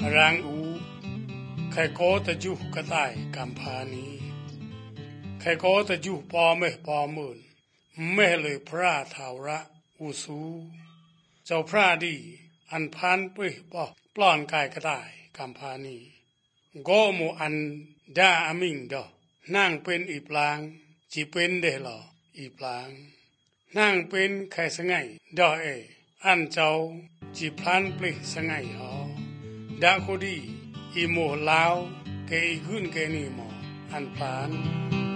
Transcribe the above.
รังอูใครก็ตะจุกระต่ายกำพานีใครก็ตะจุปอเมปอมื่นไม่เลยพระเทาระอุสูเจ้าพระดีอันพันไปปล้อนกายกระต่ายกำพานีก็โมอันดาอมิงดอนั่งเป็นอีปลางจีเป็นเดหลออีปลางนั่งเป็นใครสงไงดออันเจ้าจีพลันเปลสงไงหอดาโคดีอีโมลาวเกอีขึ้นเกนีหมออันพลาน